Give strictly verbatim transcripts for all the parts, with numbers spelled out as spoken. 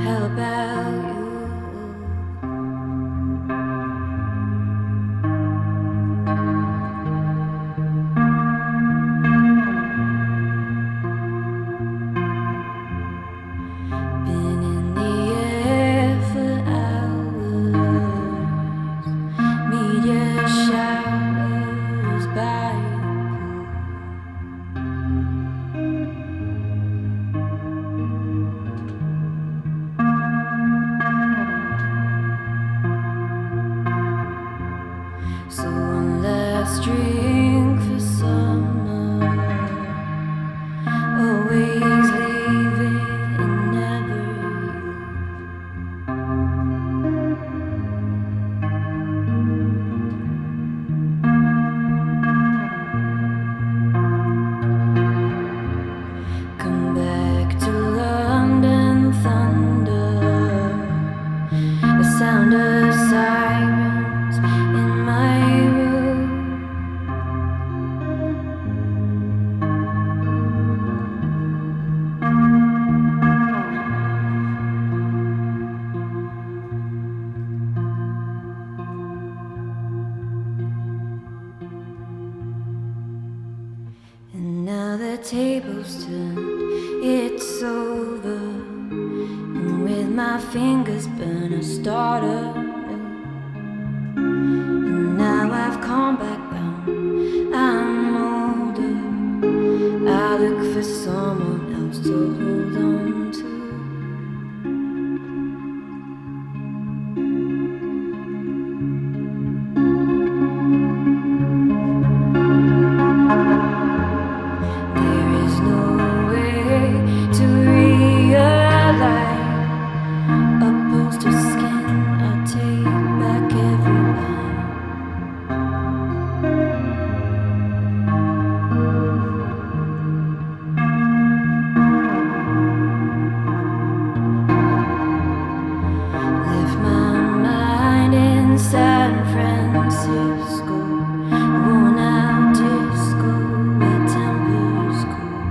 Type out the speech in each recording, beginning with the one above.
How about you? Been in the air for hours, media showers by so one last drink for summer, always leaving and never come back to London thunder, the sound of sirens in my room. And now the table's turned, it's over, and with my fingers burn I start anew. And now I've come back down, I'm older, I look for someone else to hold on to. There is no way to realign opposed to skin. I take back every line. Left my mind in San Francisco, worn out disco where tempers cool.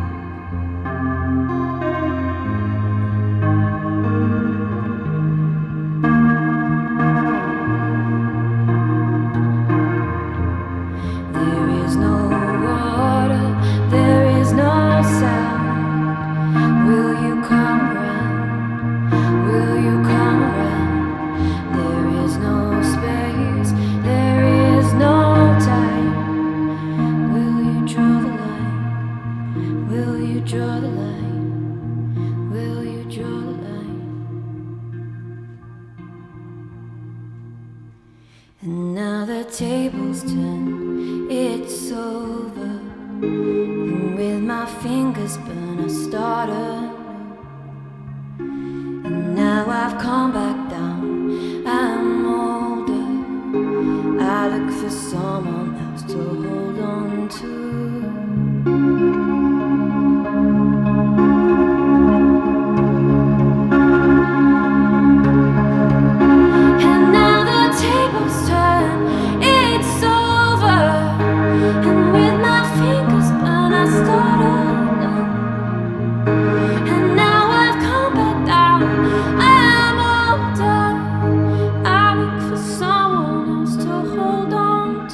There is no water, there is no sound. Will you come around? Will you come around? There is no space, there is no time. Will you draw the line? Will you draw the line? Will you draw the line? And now the table's turned, it's over, and with my fingers burn I start anew. And now I've come back down, I'm older, I look for someone else to hold on to. And now the tables turn, it's over, and with my fingers burn I start anew. And now I've come back down, I'm older, I look for someone else to hold on to.